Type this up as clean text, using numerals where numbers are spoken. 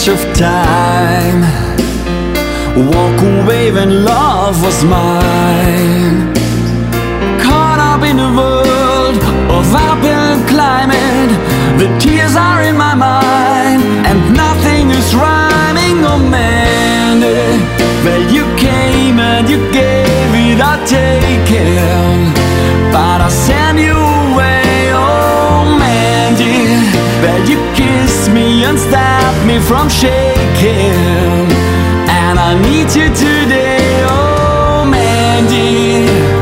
flash of time. Walk away when love was mine. Caught up in a world of uphill climbing, the tears are in my mind, and nothing is rhyming. Oh man, well, you came and you gave without taking, but I sent you away. Oh Mandy, well, you kissed me and stopped me from shaking, and I need you today. Oh Mandy,